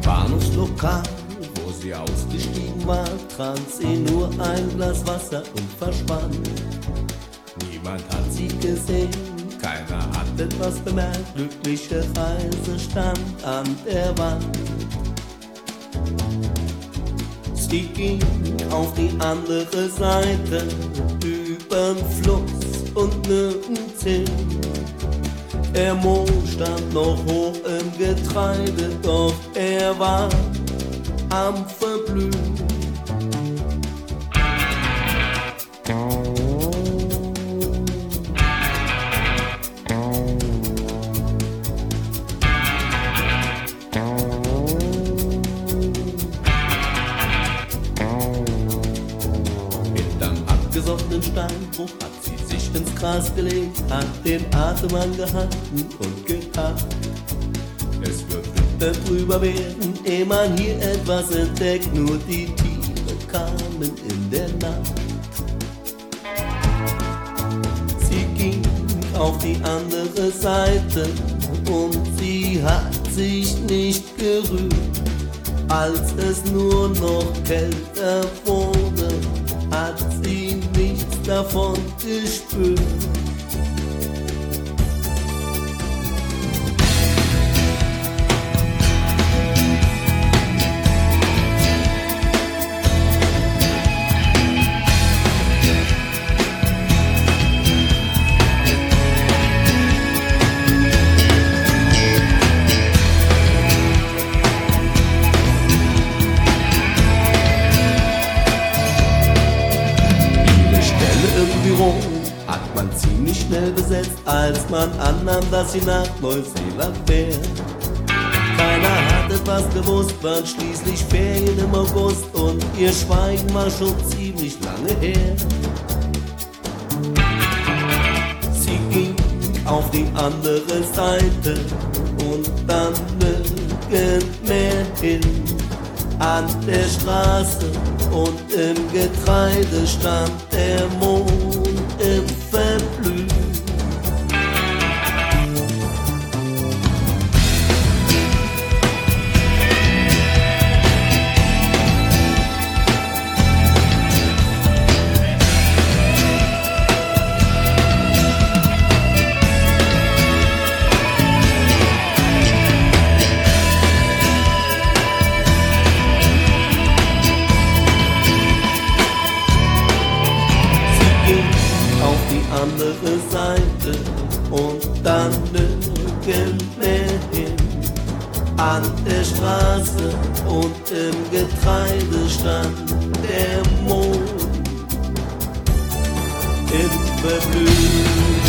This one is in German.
Bahnhofslokal, wo sie ausgestiegen war, trank sie nur ein Glas Wasser und verschwand. Niemand hat sie gesehen, keiner hat etwas bemerkt, glückliche Reise stand an der Wand. Sie ging auf die andere Seite, übern Fluss und nirgends hin. Der Mond stand noch hoch im Getreide, doch er war am Verblühen. Hinterm abgesoffenen Steinbruch hat sie sich ins Gras gelegt, hat den Atem angehalten und gedacht, es wird Winter drüber werden, ehe man hier etwas entdeckt. Nur die Tiere kamen in der Nacht. Sie ging auf die andere Seite und sie hat sich nicht gerührt. Als es nur noch kälter wurde, hat sie nichts davon gespürt. Hat man ziemlich schnell besetzt, als man annahm, dass sie nach Neuseeland wäre. Keiner hat etwas gewusst, waren schließlich Ferien im August und ihr Schweigen war schon ziemlich lange her. Sie ging auf die andere Seite und dann nirgend mehr hin. An der Straße und im Getreide stand der Mond im Verblühen. Andere Seite und dann nirgend mehr hin. An der Straße und im Getreide stand der Mond im Verblühen.